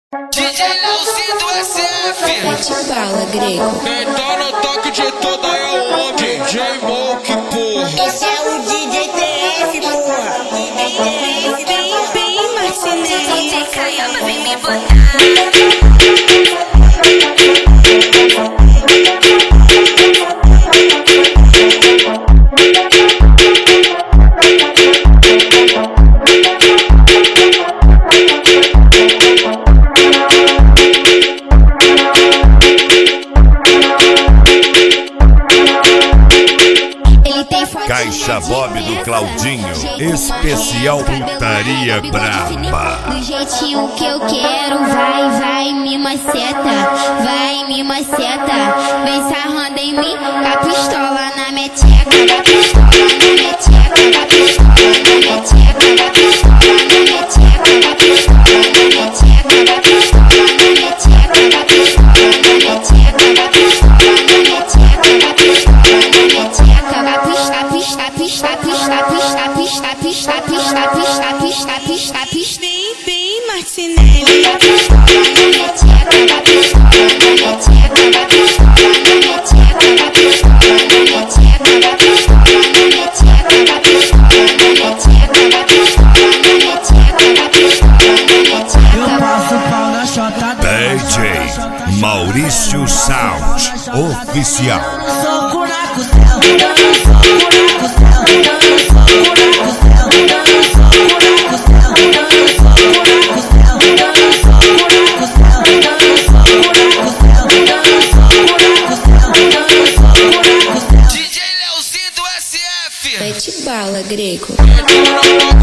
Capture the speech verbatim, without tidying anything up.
D J Leozinho do S F. Mete bala, grego. Quem tá no toque de toda é o D J Moke, porra. Esse é o D J T S, porra. Bem, bem, Marcinelli. D J Caiamba vem me botar. Caixa Bob do Claudinho, especial putaria braba. Do jeitinho que eu quero, vai, vai, me maceta, vai, me maceta. Vem sarrando em mim, com a pistola na meteca, da pistola na meteca, da pistola na meteca, da pistola na meteca, da pistola na meteca, da pistola na meteca, da pistola na meteca, da pistola na meteca, da pistola na meteca, da pista, pista, pista, pista, pista, pista, pista, pista, pista, pista, pista, pista, bem, bem, Marcinelli. Da pistola na meteca, da pistola na meteca, da pistola na meteca, da pistola na meteca, da pistola na meteca, da pistola na meteca, da pistola na meteca, da pistola na meteca. Eu passo pau na chota D J Maurício Sound Oficial. Soco na costela, soco na costela, soco na costela, soco na costela, soco na costela, soco na costela, soco na costela, soco na costela, soco na costela. D J Leozinho do S F. Mete bala, grego. Quem tá no toque